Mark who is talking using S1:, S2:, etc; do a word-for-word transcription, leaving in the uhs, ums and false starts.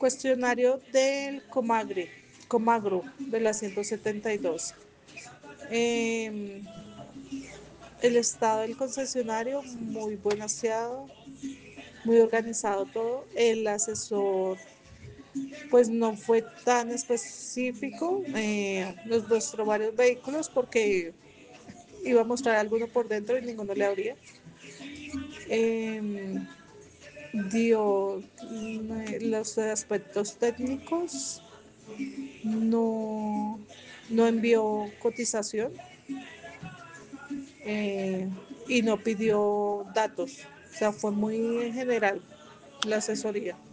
S1: Cuestionario del Comagri, Comagro de la ciento setenta y dos. Eh, el estado del concesionario, muy buen aseado, muy organizado todo. El asesor, pues no fue tan específico. Eh, nos mostró varios vehículos porque iba a mostrar alguno por dentro y ninguno le abría. Eh, dio mm, los aspectos técnicos, no, no envió cotización eh, y no pidió datos. O sea, fue muy en general la asesoría.